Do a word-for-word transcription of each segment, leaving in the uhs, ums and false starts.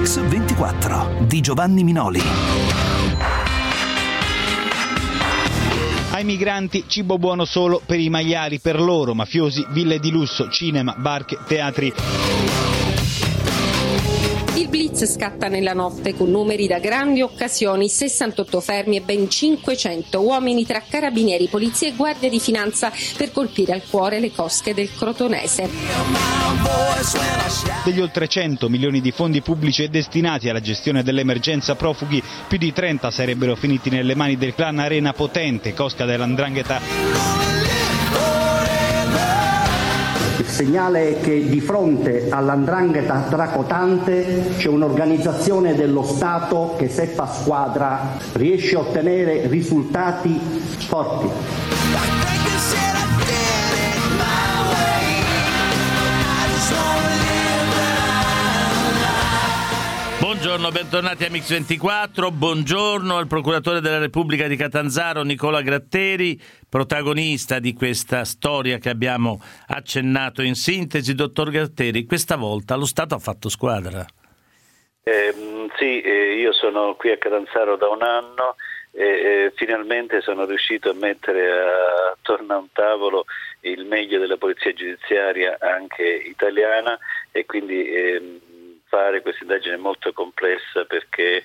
Mix ventiquattro di Giovanni Minoli. Ai migranti cibo buono solo per i maiali, per loro mafiosi, ville di lusso, cinema, barche, teatri. Il blitz scatta nella notte con numeri da grandi occasioni, sessantotto fermi e ben cinquecento uomini tra carabinieri, polizia e guardia di finanza per colpire al cuore le cosche del Crotonese. Degli oltre cento milioni di fondi pubblici destinati alla gestione dell'emergenza profughi, più di trenta sarebbero finiti nelle mani del clan Arena Potente, cosca dell''ndrangheta. Il segnale è che di fronte all''ndrangheta tracotante c'è un'organizzazione dello Stato che, se fa squadra, riesce a ottenere risultati forti. Buongiorno, bentornati a Mix ventiquattro, buongiorno al procuratore della Repubblica di Catanzaro Nicola Gratteri, protagonista di questa storia che abbiamo accennato in sintesi. Dottor Gratteri, questa volta lo Stato ha fatto squadra. Eh, sì, eh, io sono qui a Catanzaro da un anno e eh, finalmente sono riuscito a mettere a, attorno a un tavolo il meglio della polizia giudiziaria anche italiana e quindi eh, fare questa indagine molto complessa perché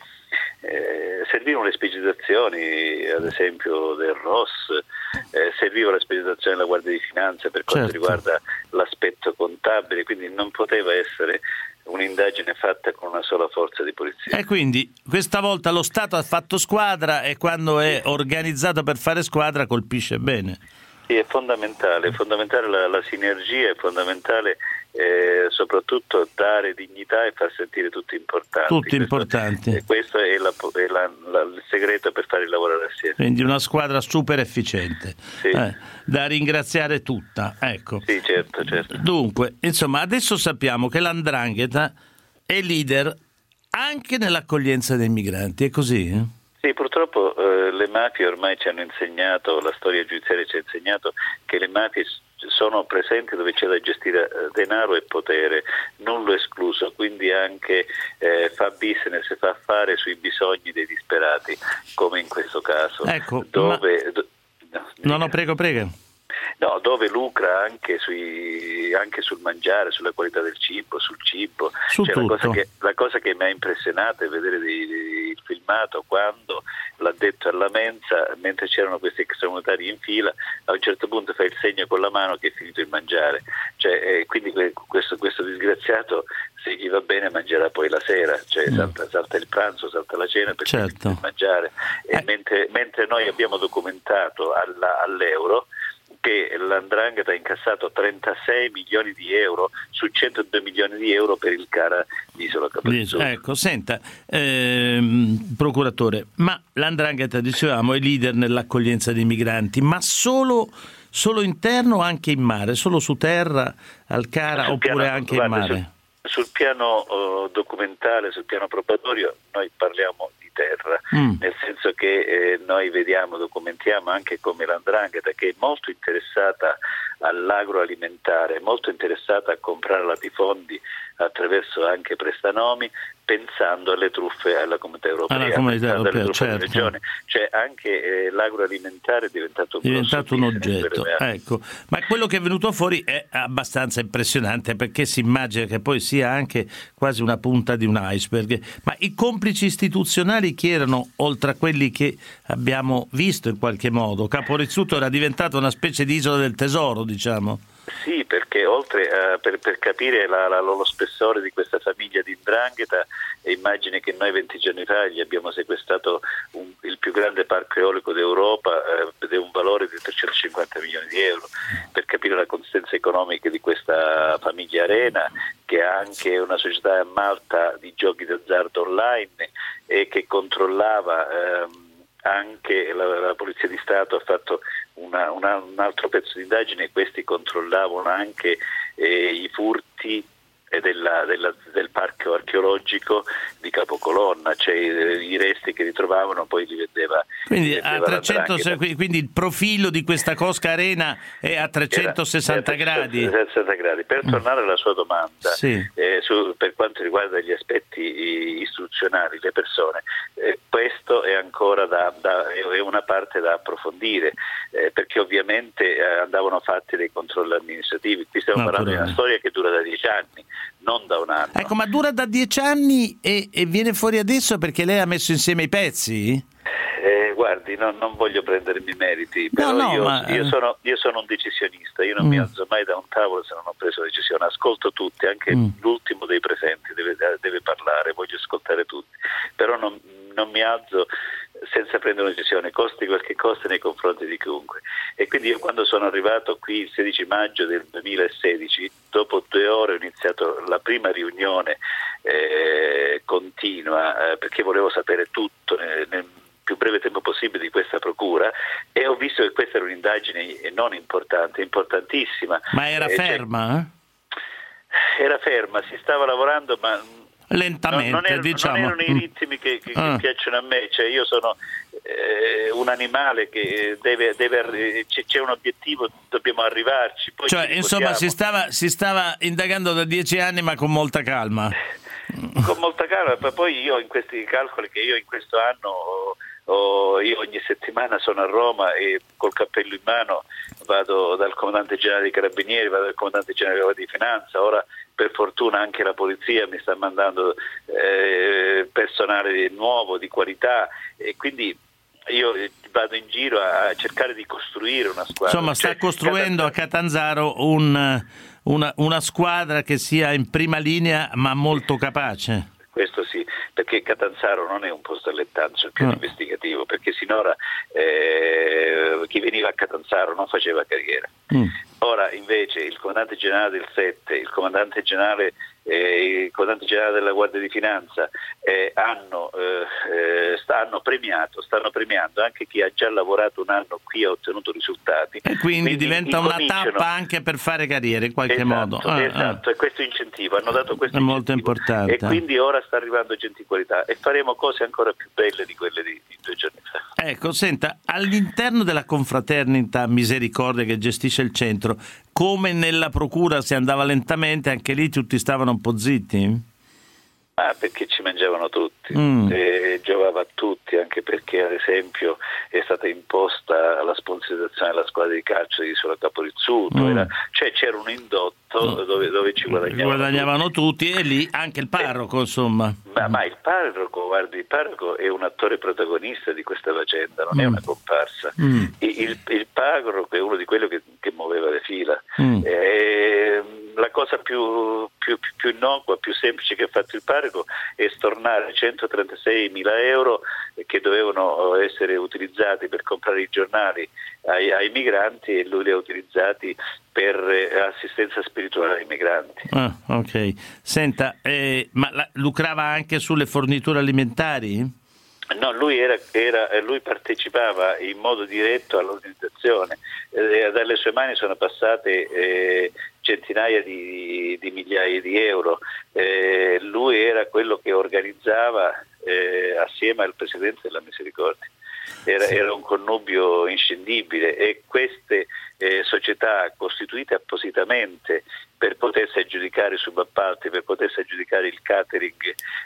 eh, servivano le esplicitazioni, ad esempio del R O S, eh, serviva l'esplicitazione della Guardia di Finanza per quanto certo. riguarda l'aspetto contabile, quindi non poteva essere un'indagine fatta con una sola forza di polizia. E quindi questa volta lo Stato ha fatto squadra e quando è organizzato per fare squadra colpisce bene. Sì, è fondamentale, è fondamentale la, la sinergia, è fondamentale eh, soprattutto dare dignità e far sentire tutti importanti. Tutti importanti. Questo, eh, questo è, la, è la, la, il segreto per farli lavorare assieme. Quindi una squadra super efficiente, sì. eh, da ringraziare tutta. Ecco. Sì, certo, certo. Dunque, insomma, adesso sappiamo che l''ndrangheta è leader anche nell'accoglienza dei migranti, è così? Eh? Sì, purtroppo eh, le mafie ormai ci hanno insegnato, la storia giudiziaria ci ha insegnato che le mafie sono presenti dove c'è da gestire denaro e potere, nullo escluso, quindi anche eh, fa business, fa affare sui bisogni dei disperati, come in questo caso. Ecco, dove, ma... do, no, no, no, prego, prego. No, dove lucra anche, sui, anche sul mangiare, sulla qualità del cibo, sul cibo. Su cioè, tutto. La cosa, che, la cosa che mi ha impressionato è vedere dei, dei, il filmato quando l'addetto alla mensa, mentre c'erano questi extracomunitari in fila, a un certo punto fa il segno con la mano che è finito il mangiare. Cioè, eh, quindi questo, questo disgraziato, se gli va bene, mangerà poi la sera, cioè mm. salta, salta il pranzo, salta la cena per certo. il mangiare. E eh. mentre, mentre noi abbiamo documentato alla, all'euro che l''ndrangheta ha incassato trentasei milioni di euro su centodue milioni di euro per il CARA di Isola Capodichino. Ecco, senta, ehm, procuratore, ma l''ndrangheta, dicevamo, è leader nell'accoglienza dei migranti, ma solo, solo interno o anche in mare? Solo su terra, al CARA, oppure piano, anche guarda, in mare? Sul, sul piano uh, documentale, sul piano probatorio, noi parliamo di terra, mm. nel senso che eh, noi vediamo, documentiamo anche come l''ndrangheta, che è molto interessata all'agroalimentare, molto interessata a comprare latifondi attraverso anche prestanomi, pensando alle truffe alla Comunità Europea, alla Comunità Europea, certo. Regione. Cioè anche eh, l'agroalimentare è diventato un, diventato un oggetto. Ecco. Ma quello che è venuto fuori è abbastanza impressionante, perché si immagina che poi sia anche quasi una punta di un iceberg. Ma i complici istituzionali chi erano, oltre a quelli che abbiamo visto in qualche modo? Capo Rizzuto era diventata una specie di isola del tesoro, diciamo. Sì, perché oltre a, per, per capire la, la, lo spessore di questa famiglia di 'ndrangheta, immagine che noi venti giorni fa gli abbiamo sequestrato un, il più grande parco eolico d'Europa eh, ed è un valore di trecentocinquanta milioni di euro, per capire la consistenza economica di questa famiglia Arena, che ha anche una società a Malta di giochi d'azzardo online e che controllava ehm, anche la, la Polizia di Stato. Ha fatto una, una, un altro pezzo di indagine, e questi controllavano anche eh, i furti della, della, del parco archeologico di capocolonna, cioè i resti che ritrovavano poi li vendeva. Quindi, li vendeva a trecento, quindi il profilo di questa cosca arena è a trecentosessanta Era, gradi. trecentosessanta gradi. Per mm. tornare alla sua domanda, sì. eh, su, per quanto riguarda gli aspetti istituzionali, le persone, eh, questo è ancora da, da, è una parte da approfondire, eh, perché ovviamente eh, andavano fatti dei controlli amministrativi. Qui stiamo parlando di una storia che dura da dieci anni, non da un anno. Ecco, ma dura da dieci anni e, e viene fuori adesso perché lei ha messo insieme i pezzi? Eh, guardi, no, non voglio prendermi i meriti, però no, no, io, ma... io, sono, io sono un decisionista, io non mm. mi alzo mai da un tavolo se non ho preso decisione, ascolto tutti, anche mm. l'ultimo dei presenti deve, deve parlare, voglio ascoltare tutti, però non, non mi alzo senza prendere una decisione, costi quel che costi nei confronti di chiunque. E quindi io quando sono arrivato qui il sedici maggio del duemilasedici, dopo due ore ho iniziato la prima riunione eh, continua, eh, perché volevo sapere tutto eh, nel più breve tempo possibile di questa procura, e ho visto che questa era un'indagine non importante, importantissima. Ma era eh, ferma? Cioè, era ferma, si stava lavorando, ma lentamente, non, non, erano, diciamo. non erano i ritmi che, che, ah. che piacciono a me, cioè io sono eh, un animale che deve, deve c'è, c'è un obiettivo, dobbiamo arrivarci. Poi cioè, insomma, si stava, si stava indagando da dieci anni, ma con molta calma. Con molta calma, poi io in questi calcoli che io in questo anno ho, ho, io ogni settimana sono a Roma e col cappello in mano vado dal comandante generale dei Carabinieri, vado dal comandante generale della Guardia di Finanza, ora per fortuna anche la polizia mi sta mandando eh, personale nuovo, di qualità, e quindi io vado in giro a cercare di costruire una squadra. Insomma, sta cioè, costruendo Catanzaro, a Catanzaro un, una, una squadra che sia in prima linea ma molto capace. Questo sì, perché Catanzaro non è un posto allettanza sul piano no. investigativo, perché sinora eh, chi veniva a Catanzaro non faceva carriera. Mm. Ora invece il comandante generale del sette, il comandante generale eh, il comandante generale della Guardia di Finanza eh, hanno, eh, stanno premiato, stanno premiando anche chi ha già lavorato un anno qui e ha ottenuto risultati. E quindi, quindi diventa una tappa anche per fare carriera in qualche esatto, modo. Ah, esatto, ah. e questo incentivo, hanno dato questo è incentivo. Molto importante. E quindi ora sta arrivando gente di qualità e faremo cose ancora più belle di quelle di, di due giorni fa. Ecco, senta, all'interno della confraternita Misericordia che gestisce il centro, come nella procura si andava lentamente, anche lì tutti stavano un po' zitti? Ah, perché ci mangiavano tutti, mm. e giovava a tutti, anche perché ad esempio è stata imposta la sponsorizzazione della squadra di calcio di Isola Caporizzuto, mm. era, cioè c'era un indotto mm. dove, dove ci guadagnavano, guadagnavano tutti. tutti e lì anche il parroco, eh, insomma. Ma, ma il parroco, guardi, il parroco è un attore protagonista di questa vicenda, non mm. è una comparsa. Mm. Il, il, il parroco è uno di quelli che, che muoveva le fila. Mm. E, la cosa più, più, più innocua, più semplice che ha fatto il parroco è stornare centotrentasei mila euro che dovevano essere utilizzati per comprare i giornali ai, ai migranti, e lui li ha utilizzati per assistenza spirituale ai migranti. Ah, ok. Senta, eh, ma la, lucrava anche sulle forniture alimentari? No, lui, era, era, lui partecipava in modo diretto all'organizzazione, eh, dalle sue mani sono passate eh, centinaia di, di migliaia di euro, eh, lui era quello che organizzava eh, assieme al Presidente della Misericordia, era, era un connubio inscindibile, e queste eh, società costituite appositamente per potersi aggiudicare i subappalti, per potersi aggiudicare il catering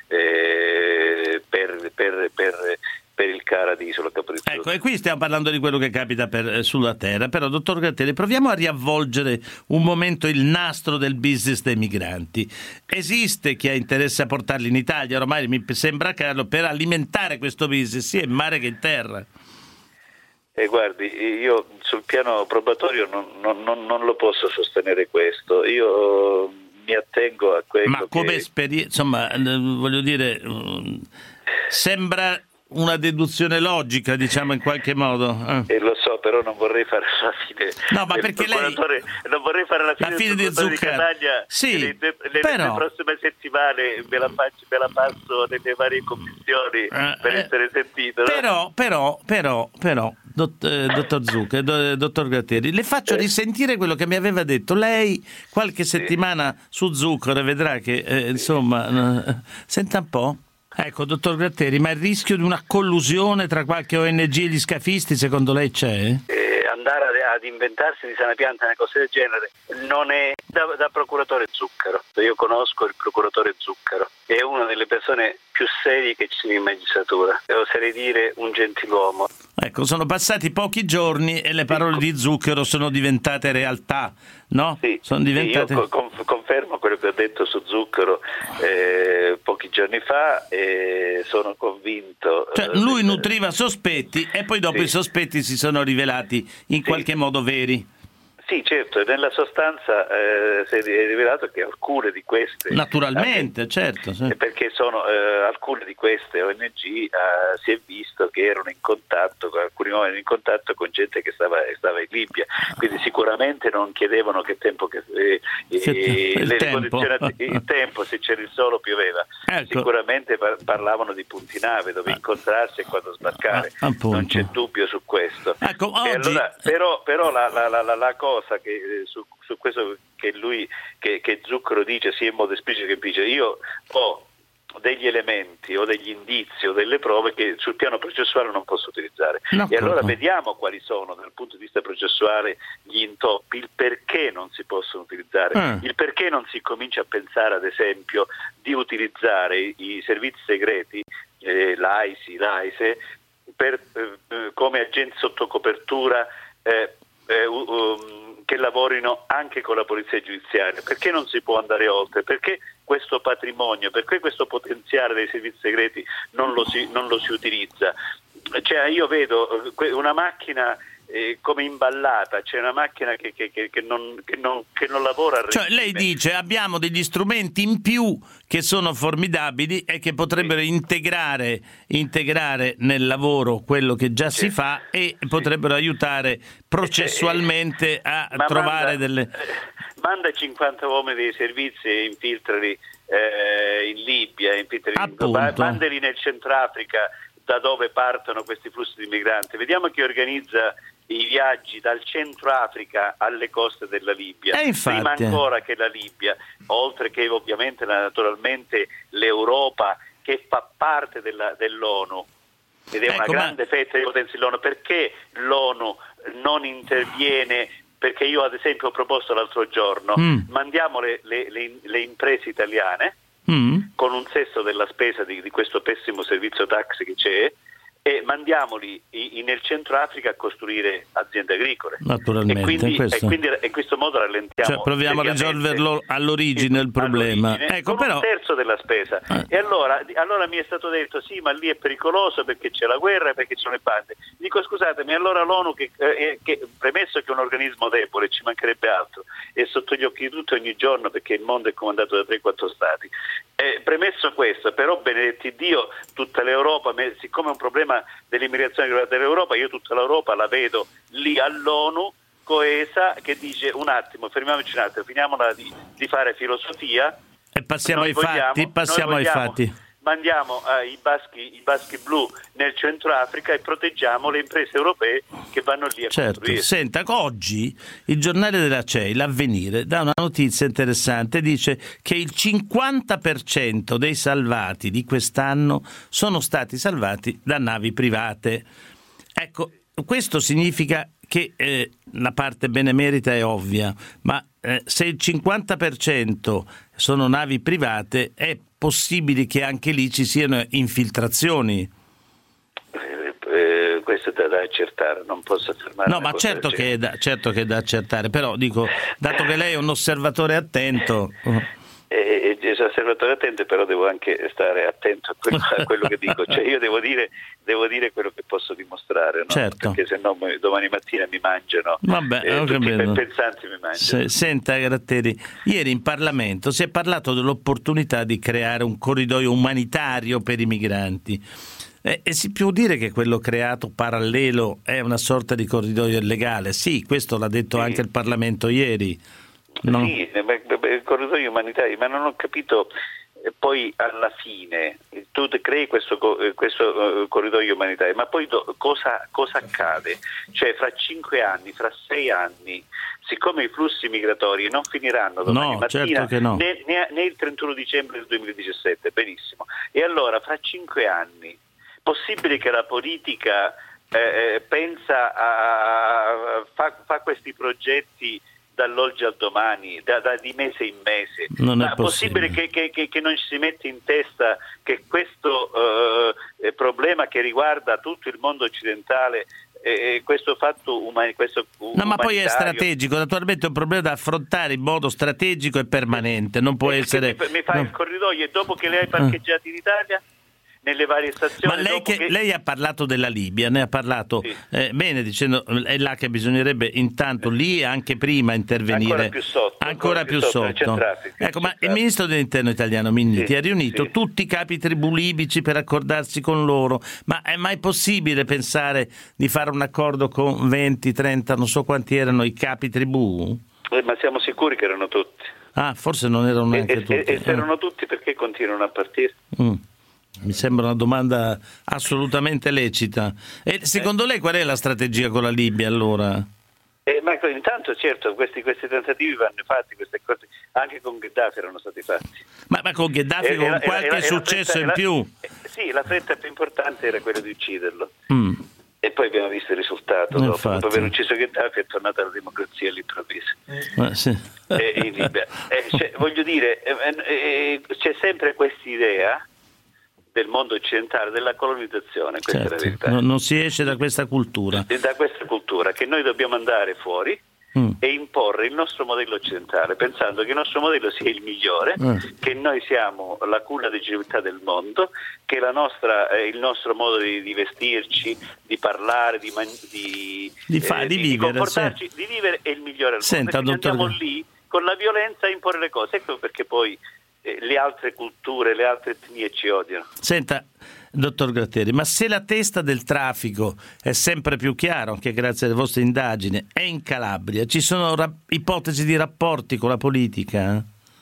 eh, per, per, per, per il Cara di Isola Caporizzuto. Ecco, e qui stiamo parlando di quello che capita per, sulla terra, però dottor Gratteri, proviamo a riavvolgere un momento il nastro del business dei migranti. Esiste chi ha interesse a portarli in Italia, ormai mi sembra chiaro, per alimentare questo business sia in mare che in terra? Eh, guardi, io sul piano probatorio non, non, non, non lo posso sostenere questo, io mi attengo a quello. Ma come che... esperienza, insomma, voglio dire, sembra una deduzione logica, diciamo, in qualche modo. Eh. Eh, lo so, però non vorrei fare la fine. No, ma perché lei non vorrei fare la fine, la fine del di Zucchero. Di Catania. Sì, le, le, però... le prossime settimane me la, faccio, me la passo nelle varie commissioni eh, per eh, essere sentito. Però, no? però, però, però, dott, eh, dottor Zucchero, do, dottor Gratteri, le faccio eh. risentire quello che mi aveva detto lei qualche settimana sì. su Zucchero, e vedrà che, eh, insomma, eh, senta un po'. Ecco, dottor Gratteri, ma il rischio di una collusione tra qualche O N G e gli scafisti secondo lei c'è? Eh, andare ad, ad inventarsi di sana pianta una cosa del genere non è da, da procuratore Zuccaro. Io conosco il procuratore Zuccaro, è una delle persone più serie che ci sono in magistratura, e oserei dire un gentiluomo. Ecco, sono passati pochi giorni e le parole di Zucchero sono diventate realtà, no? Sì, sono diventate... io con, confermo quello che ho detto su Zucchero eh, pochi giorni fa e sono convinto... Cioè, lui nutriva sospetti e poi dopo sì. i sospetti si sono rivelati in sì. qualche modo veri. Sì, certo, e nella sostanza eh, si è rivelato che alcune di queste... Naturalmente, anche, certo. Sì. Perché sono eh, alcune di queste O N G eh, si è visto che erano in contatto, alcuni erano in contatto con gente che stava, stava in Libia, quindi sicuramente non chiedevano che tempo che eh, il, le tempo. il tempo, se c'era il sole pioveva. Ecco. Sicuramente par- parlavano di punti nave dove incontrarsi e quando sbarcare, ah, non c'è dubbio su questo. Ecco, oggi... allora, però, però la, la, la, la cosa che eh, su, su questo che lui che, che Zucchero dice sia in modo esplicito che dice io ho degli elementi o degli indizi o delle prove che sul piano processuale non posso utilizzare no, e allora vediamo quali sono dal punto di vista processuale gli intoppi, il perché non si possono utilizzare, eh. il perché non si comincia a pensare ad esempio di utilizzare i, i servizi segreti, eh, l'A I S I, l'A I S E per, eh, come agenti sotto copertura eh, eh, um, che lavorino anche con la polizia giudiziaria. Perché non si può andare oltre? Perché questo patrimonio, perché questo potenziale dei servizi segreti non lo si, non lo si utilizza? Cioè io vedo una macchina eh, come imballata, c'è una macchina che, che, che, che, non, che, non, che non lavora a regime. Cioè lei dice abbiamo degli strumenti in più che sono formidabili e che potrebbero sì. integrare, integrare nel lavoro quello che già sì. si fa e sì. potrebbero aiutare processualmente a Ma trovare manda, delle... Manda cinquanta uomini dei servizi e infiltrali eh, in Libia, infiltrali in, mandali nel Centrafrica da dove partono questi flussi di migranti. Vediamo chi organizza i viaggi dal Centro Africa alle coste della Libia. E infatti... Prima ancora che la Libia, oltre che ovviamente naturalmente l'Europa che fa parte della, dell'ONU ed è ecco, una grande ma... fetta di potenza dell'ONU. Perché l'ONU non interviene? Perché io ad esempio ho proposto l'altro giorno mm. mandiamo le, le, le, le imprese italiane mm. con un sesto della spesa di, di questo pessimo servizio taxi che c'è e mandiamoli i, i, nel Centro Africa a costruire aziende agricole. Naturalmente. E quindi, questo... e quindi in questo modo rallentiamo. Cioè proviamo a risolverlo all'origine il problema. All'origine, ecco, con però... un terzo della spesa. Eh. E allora, allora mi è stato detto sì, ma lì è pericoloso perché c'è la guerra e perché ci sono le bande. Dico scusatemi, allora l'ONU, che, eh, che, premesso che è un organismo debole, ci mancherebbe altro, è sotto gli occhi di tutti ogni giorno perché il mondo è comandato da tre quattro stati. Eh, premesso questo, però benedetti Dio, tutta l'Europa, siccome è un problema dell'immigrazione dell'Europa, io tutta l'Europa la vedo lì all'ONU coesa che dice un attimo, fermiamoci un attimo, finiamola di, di fare filosofia e passiamo noi ai vogliamo, fatti, passiamo ai vogliamo, fatti. Mandiamo eh, i baschi i baschi blu nel Centro Africa e proteggiamo le imprese europee che vanno lì a certo. costruire. Senta, oggi il giornale della C E I, l'Avvenire, dà una notizia interessante, dice che il cinquanta per cento dei salvati di quest'anno sono stati salvati da navi private. Ecco, questo significa che eh, la parte benemerita è ovvia, ma eh, se il cinquanta per cento sono navi private è possibile che anche lì ci siano infiltrazioni. Eh, eh, questo è da, da accertare, non posso affermare. No, ma certo che, è da, certo che è da accertare, però dico, dato che lei è un osservatore attento... Eh, eh, osservatore attento, però devo anche stare attento a quello, a quello che dico, cioè io devo dire, devo dire quello che posso dimostrare, no? Certo. Perché se no domani mattina mi mangiano. Vabbè, eh, tutti i capito. pensanti mi mangiano. Se, senta Gratteri, ieri in Parlamento si è parlato dell'opportunità di creare un corridoio umanitario per i migranti. E, e si può dire che quello creato parallelo è una sorta di corridoio illegale? Sì, questo l'ha detto sì. anche il Parlamento ieri. No. Sì, il corridoio umanitario, ma non ho capito e poi alla fine tu crei questo, questo uh, corridoio umanitario, ma poi do, cosa, cosa accade? Cioè fra cinque anni, fra sei anni, siccome i flussi migratori non finiranno domani no, mattina, certo che no. né, né, né il trentuno dicembre del duemiladiciassette, benissimo, e allora fra cinque anni possibile che la politica eh, pensa a fa, fa questi progetti dall'oggi al domani, da, da di mese in mese, non ma è possibile, possibile che, che, che non ci si mette in testa che questo eh, problema che riguarda tutto il mondo occidentale, eh, questo fatto umani, questo no, ma poi è strategico, naturalmente è un problema da affrontare in modo strategico e permanente, non può eh, essere... Mi, mi fai no. il corridoio e dopo che le hai parcheggiati in Italia? Nelle varie stazioni. Ma lei, che, che... lei ha parlato della Libia, ne ha parlato sì. eh, bene, dicendo è là che bisognerebbe intanto lì e anche prima intervenire ancora più sotto, ancora, ancora più più sotto. sotto. Ecco, ma il ministro dell'interno italiano Minniti sì, ha riunito sì. tutti i capi tribù libici per accordarsi con loro, ma è mai possibile pensare di fare un accordo con venti, trenta, non so quanti erano i capi tribù? Eh, ma siamo sicuri che erano tutti? Ah, forse non erano neanche e, tutti. E, e se eh. erano tutti, perché continuano a partire? Mm. Mi sembra una domanda assolutamente lecita. E secondo lei qual è la strategia con la Libia allora? Eh, ma intanto certo questi, questi tentativi vanno fatti, questi accordi anche con Gheddafi erano stati fatti. Ma, ma con Gheddafi e, con e, qualche e, e successo fretta, in la, più? Eh, sì, la fretta più importante era quella di ucciderlo. Mm. E poi abbiamo visto il risultato. Dopo, dopo aver ucciso Gheddafi è tornata la democrazia all'improvviso. Eh, sì. eh, in Libia. Eh, cioè, voglio dire, eh, eh, c'è sempre questa idea del mondo occidentale della colonizzazione, questa certo. è la verità. No, non si esce da questa cultura. Da questa cultura che noi dobbiamo andare fuori mm. e imporre il nostro modello occidentale, pensando che il nostro modello sia il migliore, mm. che noi siamo la culla di civiltà del mondo, che la nostra, eh, il nostro modo di, di vestirci, di parlare, di, man- di, di, fa- eh, di, di, vivere, di comportarci, sì. di vivere è il migliore al Senta, mondo. E dottor... andiamo lì con la violenza a imporre le cose, ecco perché poi le altre culture, le altre etnie ci odiano. Senta, dottor Gratteri, ma se la testa del traffico è sempre più chiaro, anche grazie alle vostre indagini, è in Calabria, ci sono ra- ipotesi di rapporti con la politica?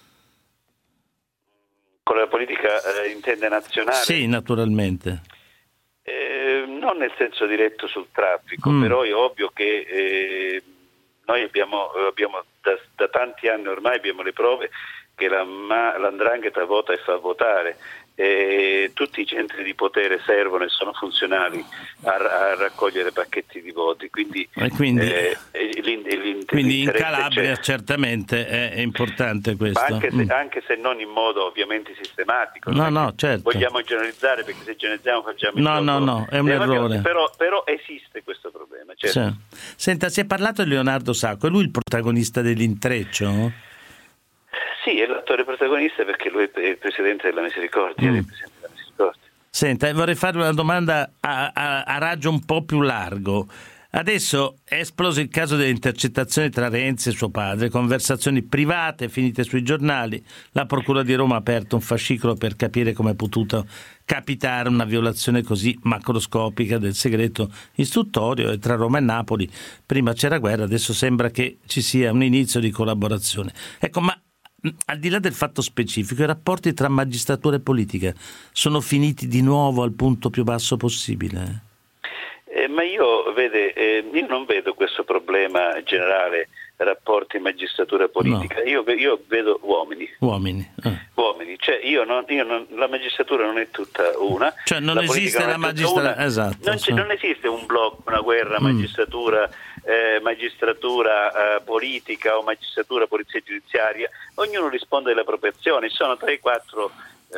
Con la politica eh, intende nazionale? Sì, naturalmente. Eh, non nel senso diretto sul traffico, mm. però è ovvio che eh, noi abbiamo, abbiamo da, da tanti anni ormai abbiamo le prove che la, ma, l'andrangheta vota e fa votare, e tutti i centri di potere servono e sono funzionali a, a raccogliere pacchetti di voti, quindi, e quindi, eh, l'in, l'in, quindi in l'interesse Calabria c'è. Certamente è, è importante questo. Ma anche se, mm. anche se non in modo ovviamente sistematico, no, no, certo. vogliamo generalizzare, perché se generalizziamo facciamo il no, gioco. No, no, è un errore. Però, però esiste questo problema. Certo. Sì. Senta, si è parlato di Leonardo Sacco, è lui il protagonista dell'intreccio? Sì, è l'attore protagonista perché lui è il presidente della Misericordia. Mm. È il presidente della Misericordia. Senta, vorrei fare una domanda a, a, a raggio un po' più largo. Adesso è esploso il caso delle intercettazioni tra Renzi e suo padre, conversazioni private finite sui giornali. La Procura di Roma ha aperto un fascicolo per capire come è potuto capitare una violazione così macroscopica del segreto istruttorio, e tra Roma e Napoli prima c'era guerra, adesso sembra che ci sia un inizio di collaborazione. Ecco, ma al di là del fatto specifico, i rapporti tra magistratura e politica sono finiti di nuovo al punto più basso possibile? Eh, ma io, vede, eh, io non vedo questo problema generale, rapporti magistratura politica. No. Io, io vedo uomini. Uomini. Eh. Uomini. Cioè io non, io non, la magistratura non è tutta una. Cioè non la esiste non la magistratura. Esatto. Non, sì. non esiste un blocco, una guerra, magistratura, mm. eh, magistratura eh, politica o magistratura polizia giudiziaria. Ognuno risponde della propria azione. Ci sono tre quattro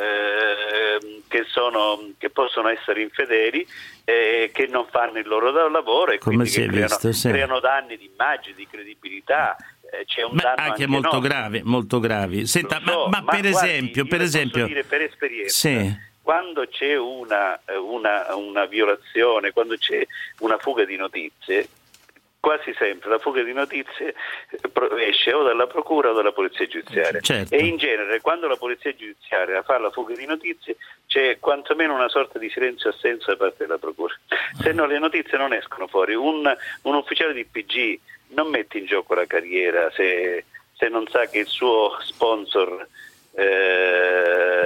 eh, che, sono, che possono essere infedeli, eh, che non fanno il loro lavoro e come quindi si che è creano, visto, sì. creano danni di immagine, di credibilità. Eh, c'è un ma danno anche, anche molto no. gravi, molto gravi. Senta, so, ma, ma, ma per guardi, esempio, io per esempio, posso dire per esperienza. Sì. Quando c'è una, una, una violazione, quando c'è una fuga di notizie, quasi sempre la fuga di notizie esce o dalla procura o dalla polizia giudiziaria. Certo. E in genere quando la polizia giudiziaria fa la fuga di notizie c'è quantomeno una sorta di silenzio-assenso da parte della procura. Se no le notizie non escono fuori. Un, un ufficiale di P G non mette in gioco la carriera se, se non sa che il suo sponsor eh,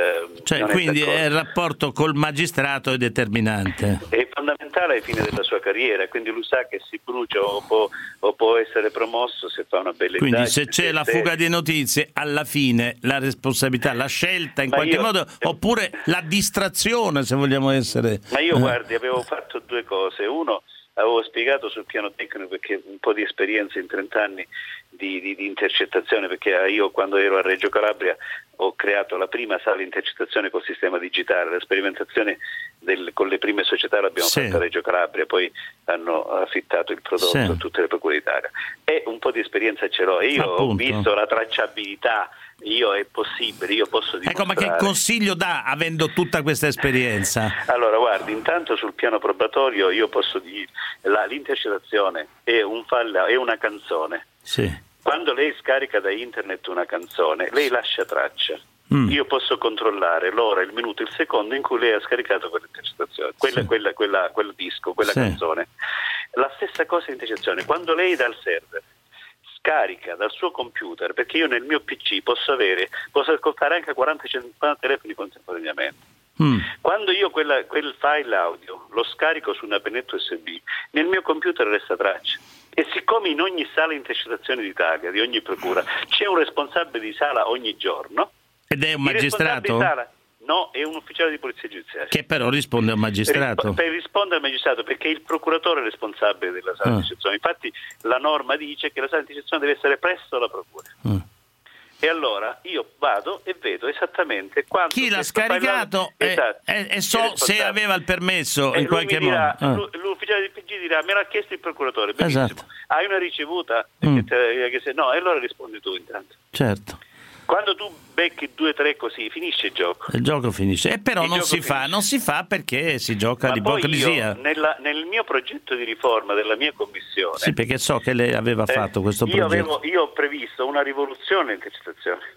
Cioè, quindi è il rapporto col magistrato è determinante. È fondamentale ai fini della sua carriera, quindi lui sa che si brucia o può, o può essere promosso se fa una bella quindi indagine. Se c'è se la fuga di notizie, alla fine la responsabilità, la scelta in Ma qualche io, modo, oppure la distrazione, se vogliamo essere... Ma io, eh. guardi, avevo fatto due cose. Uno, avevo spiegato sul piano tecnico, perché un po' di esperienza in trenta anni di, di, di intercettazione, perché io quando ero a Reggio Calabria ho creato la prima sala di intercettazione col sistema digitale, la sperimentazione del, con le prime società l'abbiamo sì. fatta a Reggio Calabria, poi hanno affittato il prodotto sì. a tutte le procure d'Italia, e un po' di esperienza ce l'ho. Io Appunto. ho visto la tracciabilità, io è possibile, io posso dimostrare. Ecco, ma che consiglio dà avendo tutta questa esperienza? Allora, guardi, intanto sul piano probatorio io posso dire la, l'intercettazione è un falla, è una canzone. Sì. Quando lei scarica da internet una canzone, lei lascia traccia. Mm. Io posso controllare l'ora, il minuto, il secondo in cui lei ha scaricato quell'intercettazione, quella, sì. quella, quella, quel disco, quella sì. canzone. La stessa cosa in intercettazione, quando lei dal server scarica dal suo computer, perché io nel mio P C posso avere, posso ascoltare anche quaranta cinquanta telefoni contemporaneamente. Mm. Quando io quella, quel file audio lo scarico su una pennetta U S B, nel mio computer resta traccia. E siccome in ogni sala intercettazione d'Italia, di ogni procura, c'è un responsabile di sala ogni giorno. Ed è un magistrato? Sala, no, è un ufficiale di polizia giudiziaria. Che però risponde al magistrato. Risp- per rispondere al magistrato, perché il procuratore è responsabile della sala di ah. intercettazione. Infatti la norma dice che la sala di intercettazione deve essere presso la procura. Ah. E allora io vado e vedo esattamente quando chi l'ha scaricato e, esatto, e, e so se aveva il permesso e in qualche dirà, modo. Ah. L'ufficiale di P G dirà: me l'ha chiesto il procuratore. Benissimo. Esatto. Hai una ricevuta? Mm. Che te, che se, no, e allora rispondi tu intanto. Certo. Quando tu becchi due o tre così, finisce il gioco. Il gioco finisce. E però il non si finisce. fa, non si fa perché si gioca Ma di poi ipocrisia. Io, nella, nel mio progetto di riforma della mia commissione. Sì, perché so che lei aveva eh, fatto questo io progetto. Avevo, io ho previsto una rivoluzione intercettazione.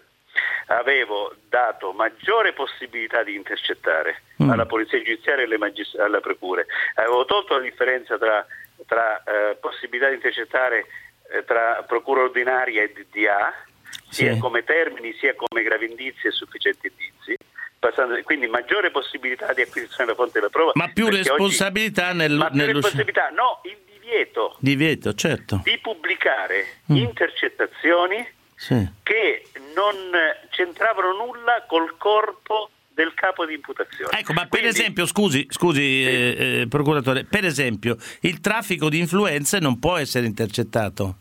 Avevo dato maggiore possibilità di intercettare mm. alla polizia giudiziaria e alle magist- alla procure. Avevo tolto la differenza tra, tra eh, possibilità di intercettare eh, tra procura ordinaria e D D A, sia sì. come termini sia come gravi indizi e sufficienti indizi, passando, quindi maggiore possibilità di acquisizione della fonte della prova. Ma più responsabilità oggi, nel, ma più nello... responsabilità, no, il divieto. Divieto, certo. Di pubblicare mm. intercettazioni sì. che non c'entravano nulla col corpo del capo di imputazione. Ecco, ma Quindi, per esempio, scusi, scusi sì. eh, eh, procuratore, per esempio, il traffico di influenze non può essere intercettato?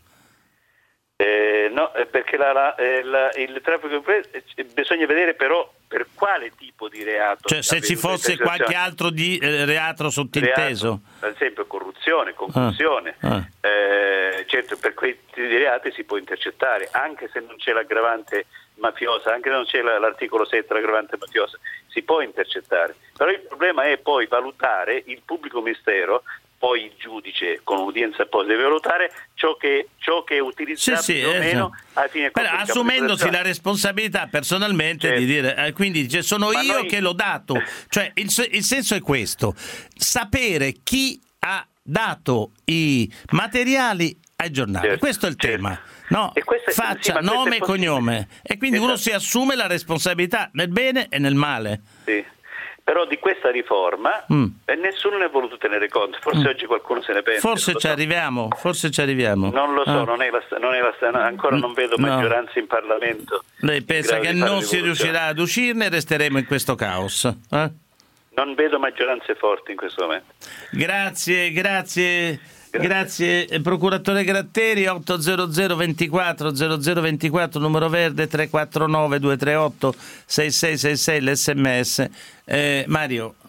Eh, no, perché la, la, la, il traffico di influenze bisogna vedere però per quale tipo di reato. Cioè se ci fosse qualche altro di eh, reato sottinteso. Reato, ad esempio corruzione, concussione. Ah, ah. Eh, certo, per quei tipi di reati si può intercettare, anche se non c'è l'aggravante mafiosa, anche se non c'è l'articolo sette, l'aggravante mafiosa, si può intercettare. Però il problema è poi valutare, il pubblico ministero, poi il giudice con un'udienza apposita deve valutare ciò che, ciò che è utilizzabile sì, sì, o meno eh, a fine però, assumendosi la responsabilità personalmente certo. di dire eh, quindi cioè, sono Ma io noi... che l'ho dato, cioè il, il senso è questo: sapere chi ha dato i materiali ai giornali, certo, questo è il certo. tema, no? E questa, faccia, sì, nome e cognome, e quindi esatto. uno si assume la responsabilità nel bene e nel male. Sì. Però di questa riforma mm. eh, nessuno ne ha voluto tenere conto, forse mm. oggi qualcuno se ne pensa. Forse ci so. arriviamo, forse ci arriviamo. Non lo so, ah. non è la, non è la, ancora non vedo no. maggioranza in Parlamento. Lei pensa che non si riuscirà ad uscirne e resteremo in questo caos? Eh? Non vedo maggioranze forti in questo momento. Grazie, grazie. Grazie procuratore Gratteri. Otto zero zero ventiquattro zero zero ventiquattro numero verde, tre quattro nove due tre otto sei sei sei sei l'esse emme esse. eh, Mario,